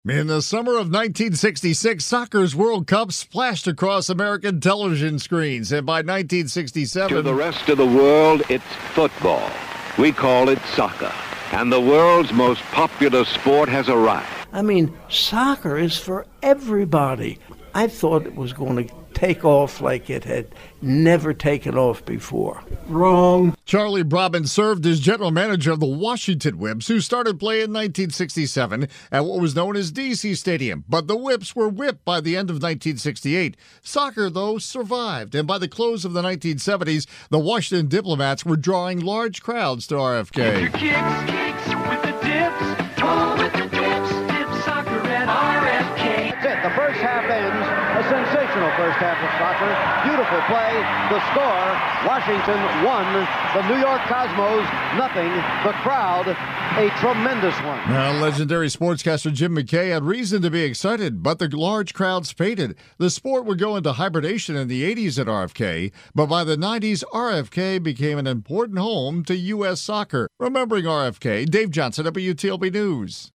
In the summer of 1966, soccer's World Cup splashed across American television screens, and by 1967... To the rest of the world, it's football. We call it soccer. And the world's most popular sport has arrived. I mean, soccer is for everybody. I thought it was going to take off like it had never taken off before. Wrong. Charlie Broadman served as general manager of the Washington Whips, who started play in 1967 at what was known as DC Stadium. But the Whips were whipped by the end of 1968. Soccer, though, survived, and by the close of the 1970s, the Washington Diplomats were drawing large crowds to RFK. Kicks with the dips. Oh, with the dips. Dip soccer at RFK. That's it. The first half ends. A sensational first half of soccer. Beautiful play. The score, Washington 1, the New York Cosmos 0. The crowd, a tremendous one. Now, legendary sportscaster Jim McKay had reason to be excited, but the large crowds faded. The sport would go into hibernation in the 80s at RFK, but by the 90s, RFK became an important home to U.S. soccer. Remembering RFK, Dave Johnson, WTLB News.